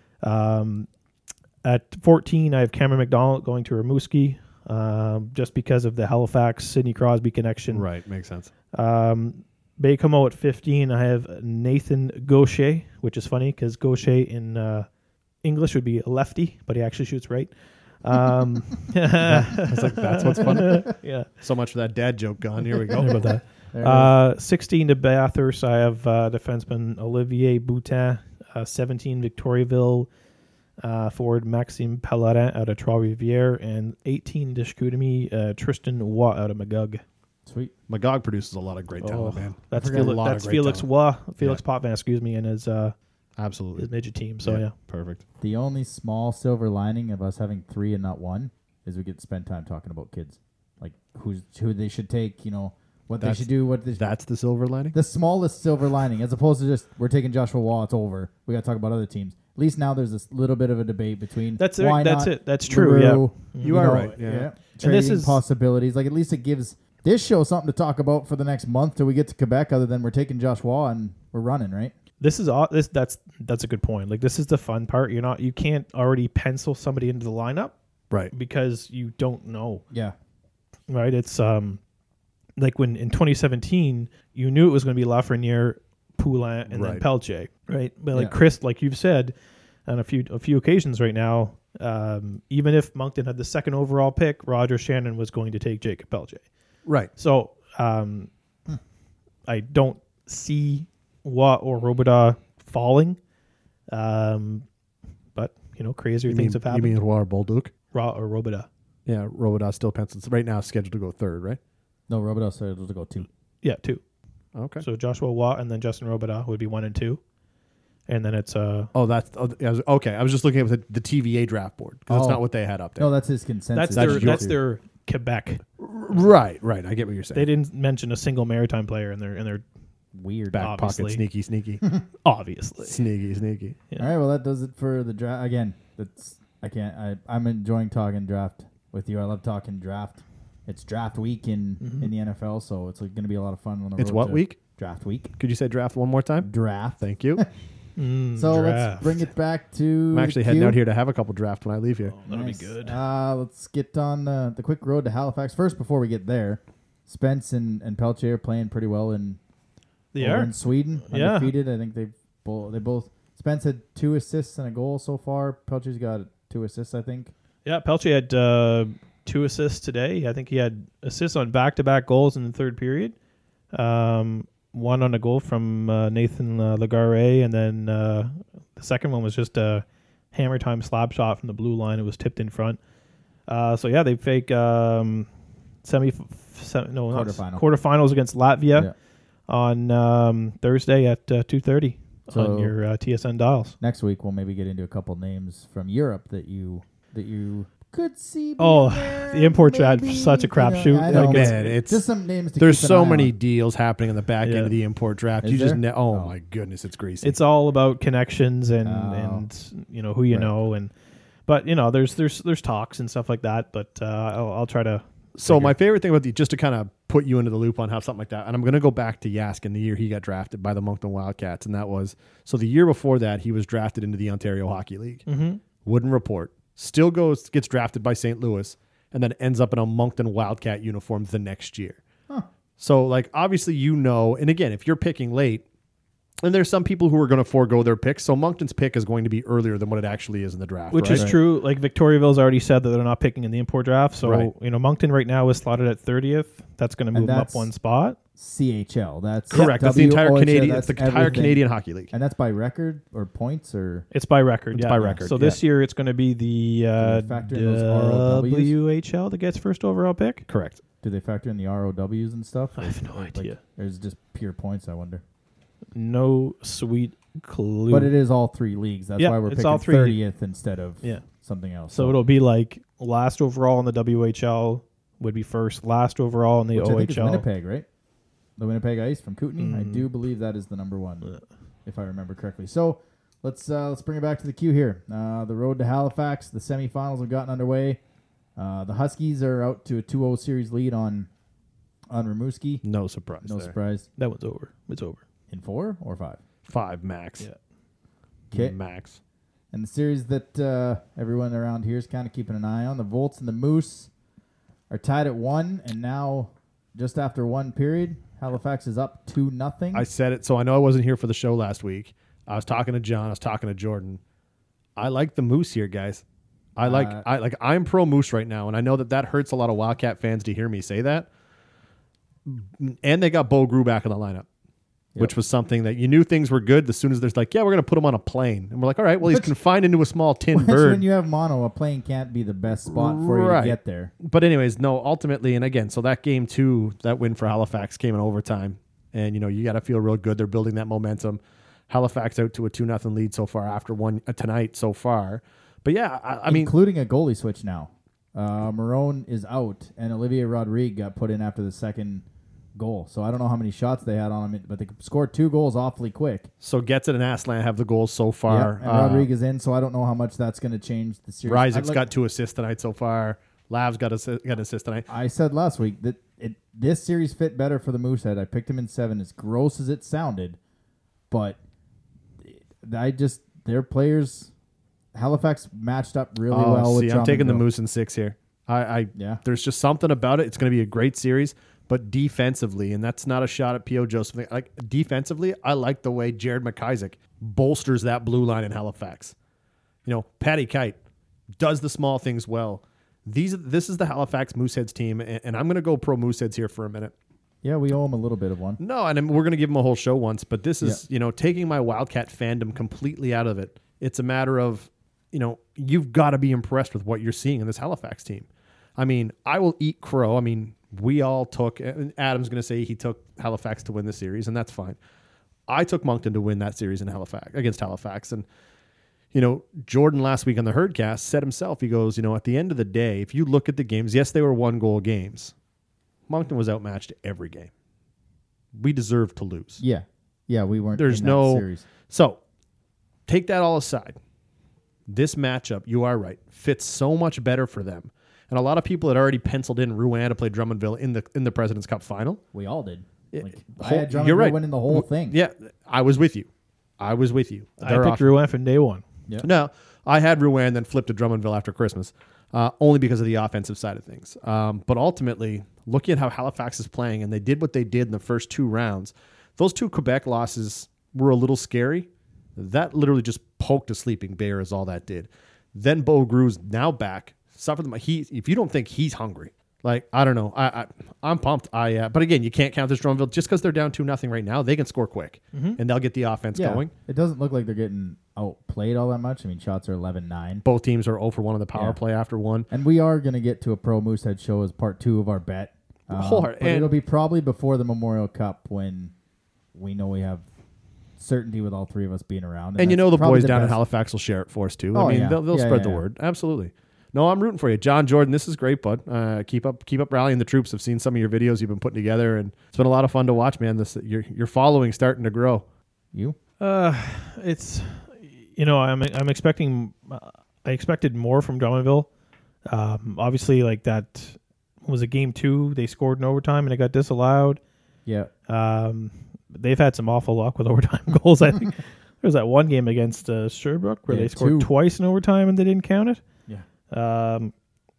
Um, at fourteen, I have Cameron McDonald going to Rimouski, um, just because of the Halifax Sidney Crosby connection. Right. Makes sense. Um, Baie-Comeau at fifteen, I have Nathan Gaucher, which is funny because Gaucher in uh, English would be a lefty, but he actually shoots right. Um, I was like, that's what's funny. yeah. So much for that dad joke gone. Here we Sorry go. about that. There it is. Uh, sixteen to Bathurst, I have uh, defenseman Olivier Boutin. Uh, seventeen, Victoriaville. Uh, forward Maxime Pellerin out of Trois-Rivières. And eighteen to Chicoutimi, uh, Tristan Watt out of Magog. Sweet. Magog produces a lot of great talent, Oh, man. That's, I forgot a Felix, lot of that's great Felix talent. Watt, Felix Potvin, excuse me, and his, uh, Absolutely. his midget team. So, yeah. Perfect. The only small silver lining of us having three and not one is we get to spend time talking about kids, like who's who they should take, you know, what That's- they should do, what they That's the silver lining? the smallest silver lining, as opposed to just we're taking Joshua Wall, it's over. We got to talk about other teams. At least now there's this little bit of a debate between That's it. why That's not it. That's true. Yeah. LaRue, You are know, right, yeah. And Trading this is- possibilities. Like at least it gives this show something to talk about for the next month till we get to Quebec. Other than we're taking Josh Wall and we're running, right? This is all this that's that's a good point. Like this is the fun part. You're not you can't already pencil somebody into the lineup Right. because you don't know. Yeah. Right? It's um like when in twenty seventeen you knew it was going to be Lafreniere, Poulin, and then Right. Pelche, right? But like Yeah. Chris, like you've said on a few a few occasions right now, um, even if Moncton had the second overall pick, Roger Shannon was going to take Jacob Pelche. Right. So um, I don't see Watt or Robidas falling, um, but you know, crazier You things mean, have you happened. mean Roar Bolduc? Ra or Robidas. Yeah, Robidas still pencils. Right now, scheduled to go third, right? No, Robidas said to go two. Yeah, two. Okay. So Joshua Watt and then Justin Robidas would be one and two, and then it's uh Oh, that's oh, I was, okay. I was just looking at the, the T V A draft board because that's Oh. not what they had up there. No, that's his consensus. that's their your- that's their Quebec. right, right. I get what you're saying. They didn't mention a single maritime player in their in their weird. Back obviously. pocket, sneaky, sneaky, obviously. sneaky, sneaky. Yeah. All right, well that does it for the draft. Again, that's I can't. I I'm enjoying talking draft with you. I love talking draft. It's draft week in Mhm. in the N F L, so it's going to be a lot of fun on the It's road what to week? Draft week. Could you say draft one more time? Draft. Thank you. Mm, So let's draft. bring it back to. I'm actually the heading queue. out here to have a couple draft when I leave here. Oh, that'll Nice. be good. Uh, let's get on uh, the quick road to Halifax. First, before we get there, Spence and, and Pelche are playing pretty well in, They over are. in Sweden. Yeah. Undefeated. I think they've both, they both. Spence had two assists and a goal so far. Pelche's got two assists, I think. Yeah, Pelche had uh, two assists today. I think he had assists on back-to-back goals in the third period, Um, one on a goal from uh, Nathan uh, Legare, and then uh, the second one was just a hammer time slap shot from the blue line. It was tipped in front. Uh, so yeah, they fake um, semi, se- no, not Quarterfinal. quarterfinals against Latvia Yeah. on um, Thursday at uh, two thirty So- on your uh, T S N dials. Next week we'll maybe get into a couple names from Europe that you that you could see. being Oh, there, the import chat, maybe, such a you know, crapshoot. I Like, know, Oh, it's- man, it's just some names to there's keep an so eye many on. deals happening on the back Yeah. end of the import draft. Is you just there? ne- oh, Oh. my goodness, it's greasy. It's all about connections and Oh. and you know who you Right. know and but you know there's there's there's talks and stuff like that. But uh, I'll, I'll try to. So figure- my favorite thing about the, just to kind of put you into the loop on how something like that, and I'm going to go back to Yaskin the year he got drafted by the Moncton Wildcats, and that was so the year before that he was drafted into the Ontario Hockey League. Mm-hmm. Wouldn't report, still goes gets drafted by Saint Louis, and then ends up in a Moncton Wildcat uniform the next year. Huh. So like obviously you know, and again if you're picking late. And there's some people who are going to forego their picks, so Moncton's pick is going to be earlier than what it actually is in the draft. Which right? is true. Like Victoriaville's already said that they're not picking in the import draft. So Right. you know Moncton right now is slotted at thirtieth. That's going to move them up that's- one spot. C H L. That's correct. That's the entire W O H L, Canadian. that's That's the entire everything. Canadian Hockey League. And that's by record or points or It's by record. It's yeah. by record, So this yeah. year it's going to be the uh, Do they factor in those R O Ws? W H L that gets first overall pick. Correct. do they factor in the R O Ws and stuff? I have no Or, like, idea. There's just pure points. I wonder. No sweet clue. But it is all three leagues. That's Yeah, why we're it's picking all three. thirtieth instead of Yeah. something else. So it'll be like last overall in the W H L would be first, last overall in the Which I think is O H L. Winnipeg, right? The Winnipeg Ice from Kootenay. I Mm. do believe that is the number one, if I remember correctly. So let's uh, let's bring it back to the queue here. Uh, the road to Halifax. The semifinals have gotten underway. Uh, the Huskies are out to a two oh series lead on on Rimouski. No surprise. No there. surprise. That one's over. It's over. In four or five. Five max. Yeah. 'Kay. Max. And the series that uh, everyone around here is kind of keeping an eye on, the Volts and the Moose are tied at one, and now just after one period, Halifax is up two nothing. I said it, so I know I wasn't here for the show last week. I was talking to John. I was talking to Jordan. I like the Moose here, guys. I like Uh, I like I'm pro Moose right now, and I know that that hurts a lot of Wildcat fans to hear me say that. And they got Bo Grew back in the lineup, which was something that you knew things were good. As soon as there's like, yeah, we're going to put him on a plane, and we're like, all right, well, he's Which- confined into a small tin Which, bird. when you have mono, a plane can't be the best spot for you Right. to get there. But anyways, no, ultimately, and again, so that game two, that win for Halifax came in overtime. And, you know, you got to feel real good. They're building that momentum. Halifax out to a two nothing lead so far after one uh, tonight so far. But yeah, I, I mean, including a goalie switch now. Uh, Marone is out, and Olivier Rodrigue got put in after the second goal. So I don't know how many shots they had on him, but they scored two goals awfully quick. so Getz and Aslan have the goals so far. Yeah, and Uh, Rodrigue is in, so I don't know how much that's going to change the series. Rysek's I'd like- got two assists tonight so far. Lav's got, a, got an assist tonight. I said last week that it this series fit better for the Moosehead. I picked him in seven, as gross as it sounded, but I just their players. Halifax matched up really Oh, well with see, I'm taking the Drummondville. Moose in six here. I, I Yeah. There's just something about it. It's going to be a great series, but defensively, and that's not a shot at P O Joseph. Like defensively, I like the way Jared McIsaac bolsters that blue line in Halifax. You know, Patty Kite does the small things well. These, this is the Halifax Mooseheads team, and, and I'm going to go pro Mooseheads here for a minute. Yeah, we owe him a little bit of one. No, and I'm- we're going to give them a whole show once, but this is, you know, taking my Wildcat fandom completely out of it. It's a matter of, you know, you've got to be impressed with what you're seeing in this Halifax team. I mean, I will eat crow. I mean, we all took, and Adam's going to say he took Halifax to win the series, and that's fine. I took Moncton to win that series in Halifax against Halifax. And, you know, Jordan last week on the Herdcast said himself, he goes, you know, at the end of the day, if you look at the games, yes, they were one goal games. Moncton was outmatched every game. We deserved to lose. Yeah, yeah, we weren't. There's in that no series. So take that all aside. This matchup, you are right, fits so much better for them. And a lot of people had already penciled in Rouen to play Drummondville in the in the President's Cup final. We all did. Yeah, Like, I whole- had Drummondville you're right. winning the whole thing. Yeah, I was with you. I was with you. I They're picked off- Rouen from day one. Yeah. No, I had Rouen, then flipped to Drummondville after Christmas, uh, only because of the offensive side of things. Um, but ultimately, looking at how Halifax is playing, and they did what they did in the first two rounds, those two Quebec losses were a little scary. That literally just poked a sleeping bear is all that did. Then Bo Grew's now back. Suffered them. He, if you don't think he's hungry, Like, I don't know. I, I I'm pumped. I uh, but again, you can't count this Drummondville just because they're down two nothing right now. They can score quick and they'll get the offense Yeah, going. it doesn't look like they're getting outplayed all that much. I mean, shots are eleven nine. Both teams are zero for one on the power Yeah. play after one. And we are going to get to a Pro Moosehead show as part two of our bet. Um, Oh, but and- it'll be probably before the Memorial Cup when we know we have certainty with all three of us being around. And you that's know the probably boys down in best. Halifax will share it for us too. Oh, I mean, yeah. they'll, they'll Yeah, spread yeah, the yeah. word. Absolutely. No, I'm rooting for you, John Jordan. This is great, bud. Uh, keep up, keep up rallying the troops. I've seen some of your videos you've been putting together, and it's been a lot of fun to watch, man. This your your following starting to grow. You? Uh, it's you know I'm I'm expecting uh, I expected more from Drummondville. Um, obviously, like that was a game two. They scored in overtime and it got disallowed. Yeah. Um, they've had some awful luck with overtime goals. I think there was that one game against uh, Sherbrooke where Yeah, they scored two. twice in overtime and they didn't count it. Yeah. Um,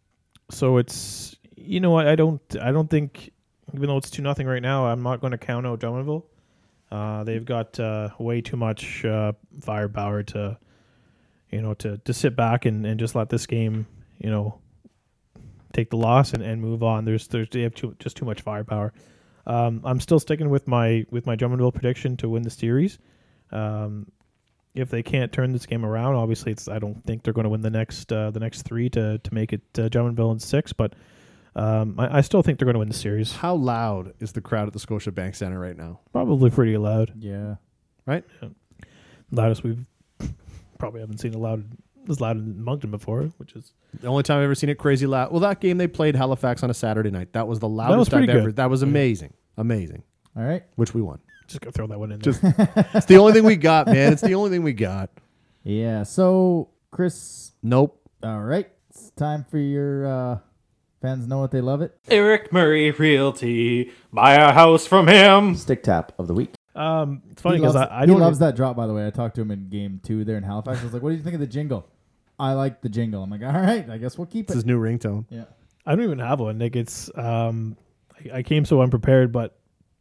so it's you know I, I don't I don't think even though it's two nothing right now, I'm not going to count out Drummondville. Uh, they've got uh, way too much uh, firepower to, you know, to, to sit back and, and just let this game, you know, take the loss and, and move on. There's there's they have too, just too much firepower. Um, I'm still sticking with my with my Drummondville prediction to win the series. Um, if they can't turn this game around, obviously it's I don't think they're going to win the next uh, the next three to to make it uh, Drummondville in six, but. Um, I, I still think they're going to win the series. How loud is the crowd at the Scotiabank Center right now? Probably pretty loud. Yeah. Right? Loudest we've probably haven't seen a loud as loud in Moncton before, which is The only time I've ever seen it crazy loud. Well, that game they played Halifax on a Saturday night. That was the loudest was pretty I've ever. good. That was amazing, amazing. All right. Which we won. just gonna throw that one in Just- there. It's the only thing we got, man. It's the only thing we got. Yeah. So, Chris, Nope. all right. It's time for your uh, fans know what they love it. Eric Murray Realty. Buy a house from him. Stick tap of the week. Um, it's funny He because loves- I, I he don't loves that drop, by the way. I talked to him in game two there in Halifax. I was like, what do you think of the jingle? I like the jingle. I'm like, all right, I guess we'll keep It's it. his new ringtone. Yeah. I don't even have one. Like it's um, I, I came so unprepared, but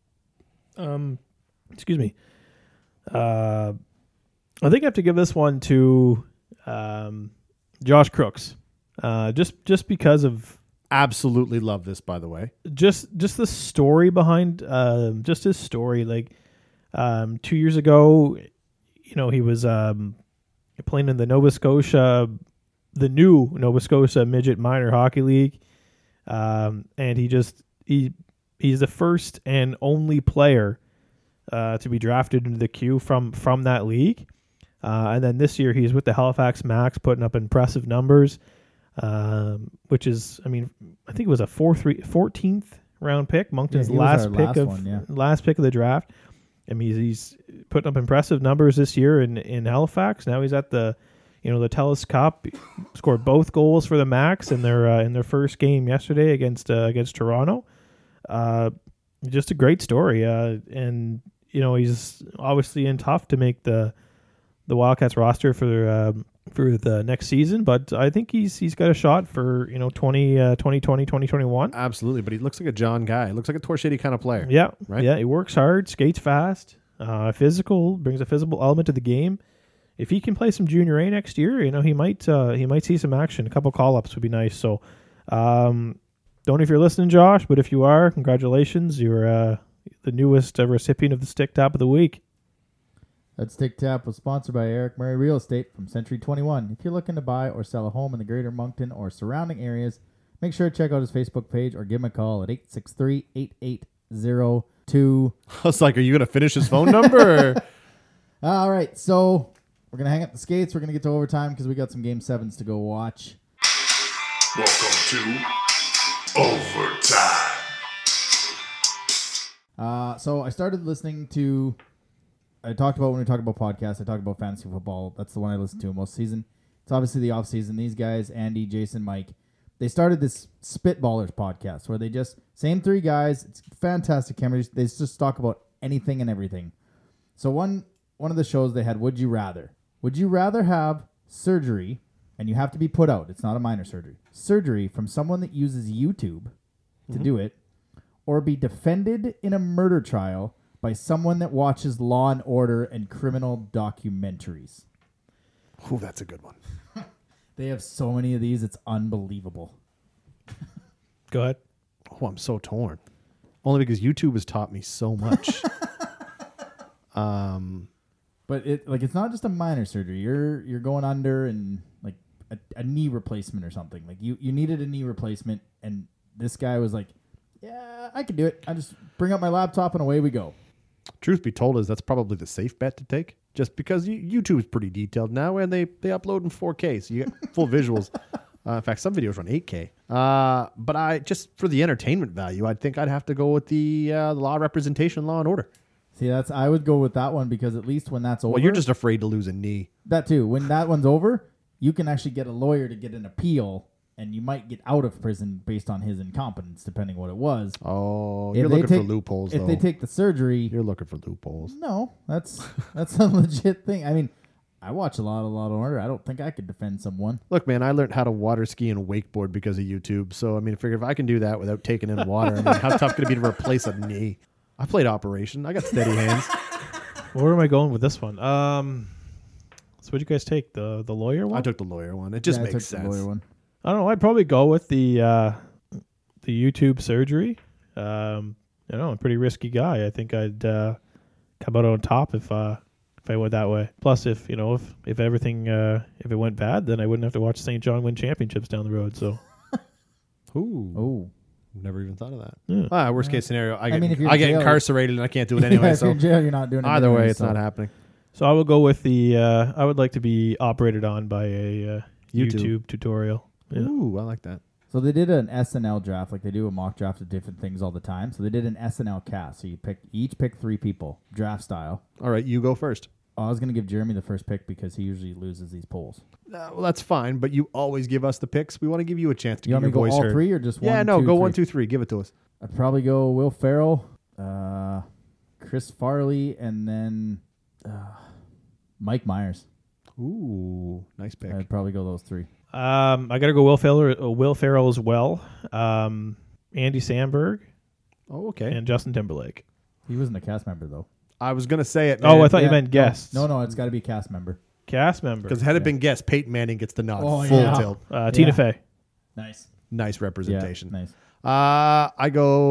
um, excuse me. Uh, I think I have to give this one to um, Josh Crooks. Uh, just just because of Absolutely love this, by the way. just just the story behind um just his story. Like um, two years ago, you know, he was um playing in the Nova Scotia, the new Nova Scotia Midget Minor Hockey League, um, and he just he he's the first and only player uh, to be drafted into the queue from from that league. Uh, and then this year he's with the Halifax Max, putting up impressive numbers, um, which is, I mean, I think it was a four three fourteenth round pick, Moncton's Yeah, he was last our pick last of one, yeah. last pick of the draft. I mean, he's, he's putting up impressive numbers this year in, in Halifax. Now he's at the, you know, the TELUS Cup. Scored both goals for the Max in their uh, in their first game yesterday against uh, against Toronto. Uh, just a great story, uh, and you know he's obviously in tough to make the the Wildcats roster for um, for the next season. But I think he's he's got a shot for you know twenty, uh, twenty twenty, twenty twenty-one. Absolutely. But he looks like a John guy. He looks like a Torchetti kind of player. Yeah, Right? Yeah, he works hard, skates fast, uh, physical, brings a physical element to the game. If he can play some Junior A next year, you know he might uh, he might see some action. A couple call ups would be nice. So, um, don't know if you're listening, Josh, but if you are, congratulations, you're uh, the newest uh, recipient of the Stick Tap of the Week. That Stick Tap was sponsored by Eric Murray Real Estate from Century twenty-one. If you're looking to buy or sell a home in the greater Moncton or surrounding areas, make sure to check out his Facebook page or give him a call at eight six three, eight eight zero two. I was like, are you going to finish his phone number? Or? All right, so we're going to hang up the skates. We're going to get to overtime because we got some game sevens to go watch. Welcome to Overtime. Uh, so I started listening to, I talked about when we talked about podcasts, I talked about fantasy football. That's the one I listen to most season. It's obviously the off season. These guys, Andy, Jason, Mike, they started this Spitballers podcast where they just, same three guys, it's fantastic chemistry. They just talk about anything and everything. So one one of the shows they had, Would You Rather? Would you rather have surgery, and you have to be put out, it's not a minor surgery, surgery from someone that uses YouTube to do it, or be defended in a murder trial by someone that watches Law and Order and criminal documentaries? Ooh, that's a good one. They have so many of these, it's unbelievable. Go ahead. Oh, I'm so torn. Only because YouTube has taught me so much. um, But it like it's not just a minor surgery. You're you're going under and like a, a knee replacement or something. Like you, you needed a knee replacement, and this guy was like, "Yeah, I can do it. I just bring up my laptop and away we go." truth be told, is that's probably the safe bet to take, just because you, YouTube is pretty detailed now, and they they upload in four K, so you get full visuals. Uh, in fact, some videos run eight K. Uh, but I just for the entertainment value, I think I'd have to go with the uh, the law representation, Law and Order. See, that's I would go with that one because at least when that's over, Well, you're just afraid to lose a knee. that too. When that one's over, you can actually get a lawyer to get an appeal, and you might get out of prison based on his incompetence, depending what it was. Oh, If you're they looking take- for loopholes, If though. they take the surgery, You're looking for loopholes. no, that's that's a legit thing. I mean, I watch a lot of Law and Order. I don't think I could defend someone. Look, man, I learned how to water ski and wakeboard because of YouTube. So, I mean, I figure if I can do that without taking in water, I mean, how tough could it be to replace a knee? I played Operation. I got steady hands. Where am I going with this one? Um, so what'd you guys take? The the lawyer one? I took the lawyer one. It just Yeah, I makes took the sense. lawyer one. I don't know. I'd probably go with the uh, the YouTube surgery. Um, I don't know. I'm a pretty risky guy. I think I'd uh, come out on top if uh, if I went that way. Plus, if you know, if if everything uh, if it went bad, then I wouldn't have to watch Saint John win championships down the road. So Ooh. Oh, Never even thought of that. yeah. Ah, worst case scenario, I get, I mean, if you're in get jail- incarcerated and I can't do it yeah, anyway. if so you're in jail, you're not doing it. either anyway, way, it's so. not happening. So I would go with the. Uh, I would like to be operated on by a uh, YouTube. YouTube. tutorial. Yeah. Ooh, I like that. So they did an S N L draft, like they do a mock draft of different things all the time. So they did an S N L cast. So you pick each pick three people, draft style. All right, you go first. Oh, I was gonna give Jeremy the first pick because he usually loses these polls. Uh, well, that's fine, but you always give us the picks. We want to give you a chance to You get want me your to go voice all heard. three or just one? yeah, no, two, go three? one, two, three. Give it to us. I'd probably go Will Ferrell, uh, Chris Farley, and then uh, Mike Myers. Ooh, nice pick. I'd probably go those three. Um, I got to go Will Ferrell, uh, Will Ferrell as well. Um, Andy Samberg Oh, okay. and Justin Timberlake. He wasn't a cast member though. I was gonna say it. Oh, man, I thought you Yeah, meant no, guests. No, no, it's got to be a cast member. Cast member. because had it Yeah. been guessed, Peyton Manning gets the nod. Oh, Full yeah. tilt. Uh, Tina Yeah. Fey. Nice. Nice Yeah, representation. nice. Uh, I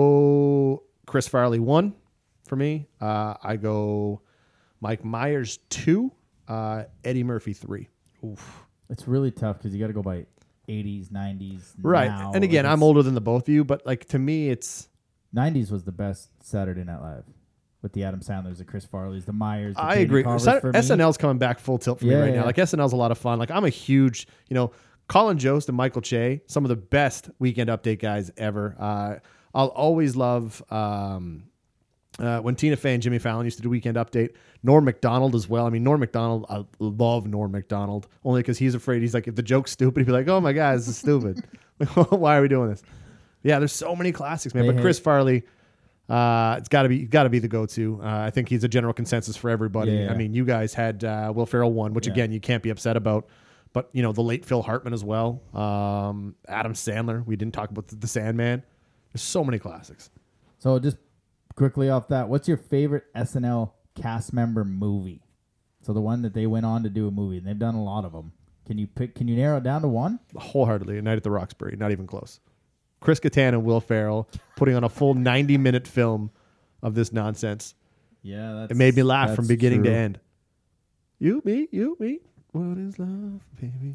go Chris Farley one for me. Uh, I go Mike Myers two. Uh, Eddie Murphy three. It's really tough because you got to go by eighties, nineties. Right. now. And again, Like, I'm it's- older than the both of you, but like to me, it's nineties was the best Saturday Night Live with the Adam Sandlers, the Chris Farleys, the Myers. The I Katie agree. Carvers Sa- for me. S N L's coming back full tilt for me Yeah, right yeah. now. Like S N L's a lot of fun. Like I'm a huge, you know, Colin Jost and Michael Che, some of the best Weekend Update guys ever. Uh, I'll always love um, uh, when Tina Fey and Jimmy Fallon used to do Weekend Update. Norm Macdonald as well. I mean, Norm Macdonald, I love Norm Macdonald only because he's afraid. He's like, if the joke's stupid, he'd be like, oh my God, this is stupid. Why are we doing this? Yeah, there's so many classics, man. They But Chris hate- Farley, uh, it's got to be got to be the go-to. Uh, I think he's a general consensus for everybody. Yeah, yeah. I mean, you guys had uh, Will Ferrell one, which Yeah. again you can't be upset about. But you know the late Phil Hartman as well. Um, Adam Sandler. We didn't talk about the, the Sandman. There's so many classics. So just quickly off that, what's your favorite S N L cast member movie? So the one that they went on to do a movie, and they've done a lot of them. Can you pick? Can you narrow it down to one? Wholeheartedly, A Night at the Roxbury. Not even close. Chris Kattan and Will Ferrell putting on a full ninety minute film of this nonsense. Yeah, that's, It made me laugh from that's beginning to true. end. You, me, you, me. What is love, baby?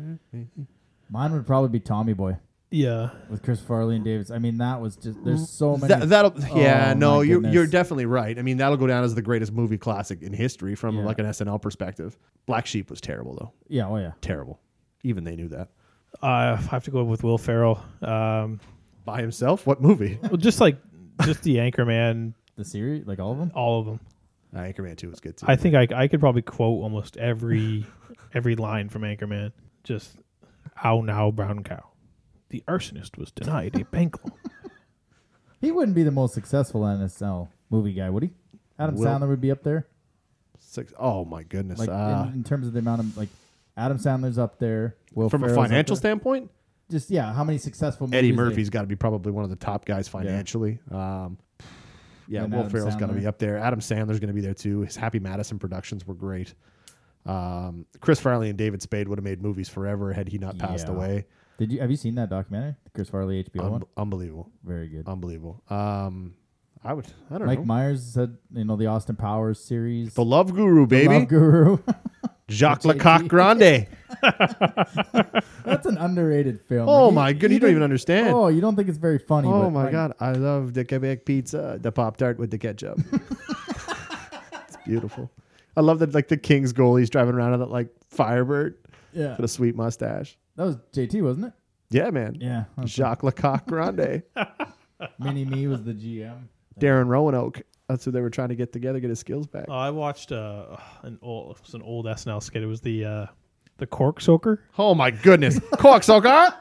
Mine would probably be Tommy Boy Yeah. with Chris Farley and Davis. I mean, that was just there's so many. That, that'll yeah Oh, no my you're goodness. you're definitely right. I mean that'll go down as the greatest movie classic in history from Yeah. like an S N L perspective. Black Sheep was terrible though, yeah, oh yeah. terrible. Even they knew that I have to go with Will Ferrell. Um, by himself. What movie? well, just like just the Anchorman, The series, like all of them. all of them. uh, Anchorman two was good too. I think I I could probably quote almost every every line from Anchorman. Just how now, brown cow. The arsonist was denied a bank loan. He wouldn't be the most successful N S L movie guy, would he? Adam Will- Sandler would be up there, Six, oh my goodness! like uh, in, in terms of the amount of like Adam Sandler's up there. Will from a Ferrell's up financial there. standpoint, just yeah, how many successful movies? Eddie they- Murphy's got to be probably one of the top guys financially. Um, yeah, And Will Adam Ferrell's got to Sandler. be up there. Adam Sandler's going to be there too. His Happy Madison productions were great. Um, Chris Farley and David Spade would have made movies forever had he not passed Yeah. away. Did you have you seen that documentary, the Chris Farley H B O Un- one? unbelievable, Very good. unbelievable. Um, I would, I don't Mike know. Myers said, you know, the Austin Powers series, The Love Guru, The baby. Love Guru. Jacques J T. Lecoq Grande. That's an underrated film. Oh Like, my goodness, you don't even understand. Oh, you don't think it's very funny? Oh but my like, God, I love the Quebec pizza, the Pop Tart with the ketchup. It's beautiful. I love that, like the Kings goalie's driving around on that like Firebird Yeah, with a sweet mustache. that was J T, wasn't it? Yeah, man. Yeah, that's- Jacques Lecoq Grande. Mini Me was the G M. Darren Roanoke. That's who they were trying to get together, get his skills back. Oh, I watched uh, an old, it was an old S N L skit. It was the uh, the Cork Soaker. Oh my goodness. Corksucker.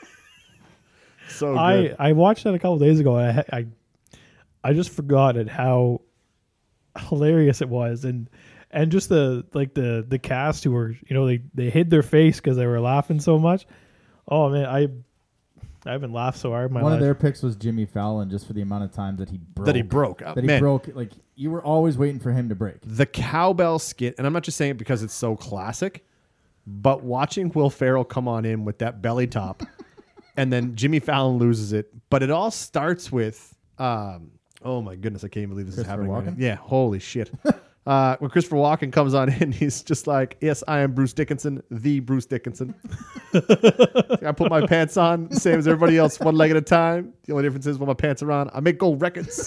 So good. I, I watched that a couple days ago. And I, I I just forgot it how hilarious it was, and and just the like the the cast who were, you know, they they hid their face because they were laughing so much. Oh man, I I haven't laughed so hard in my One life. of their picks was Jimmy Fallon, just for the amount of times that he broke. that he broke. Uh, That he man, broke. Like you were always waiting for him to break. the cowbell skit, and I'm not just saying it because it's so classic, but watching Will Ferrell come on in with that belly top, and then Jimmy Fallon loses it. But it all starts with, um, oh my goodness, I can't believe this is Christopher happening. Right Walken? now. Yeah, holy shit. Uh, when Christopher Walken comes on in, he's just like, yes, I am Bruce Dickinson, the Bruce Dickinson. I put my pants on, same as everybody else, one leg at a time. The only difference is when my pants are on, I make gold records.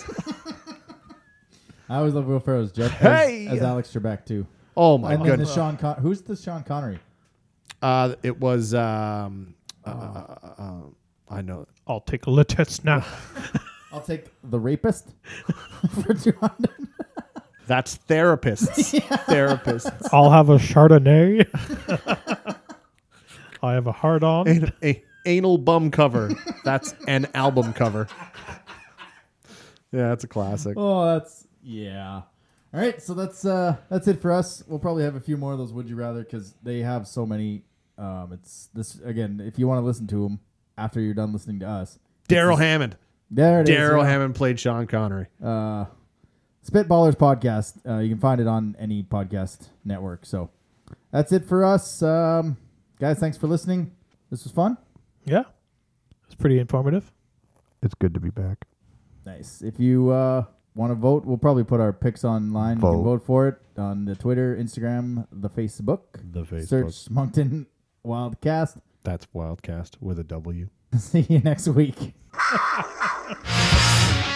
I always love Will Ferrell's Jeff Hey! as, as Alex Trebek too. Oh my and then the goodness. Sean Con- who's the Sean Connery? Uh, it was, um, uh, uh, uh, I know. I'll take a little test now. I'll take the rapist for two hundred. That's therapists. Therapists. I'll have a Chardonnay. I have a hard on. An, a anal bum cover. That's an album cover. Yeah, that's a classic. Oh, that's yeah. All right, so that's uh that's it for us. We'll probably have a few more of those Would You Rather because they have so many. Um, it's this again. If you want to listen to them after you're done listening to us, Daryl Hammond. there it is. Daryl yeah. Hammond played Sean Connery. Uh, Spitballers podcast. Uh, you can find it on any podcast network. So that's it for us, um, guys. Thanks for listening. This was fun. Yeah, it's pretty informative. It's good to be back. Nice. If you uh, want to vote, we'll probably put our picks online. You Vote. can vote for it on the Twitter, Instagram, the Facebook. The Facebook. Search Moncton Wildcast. That's Wildcast with a W. See you next week.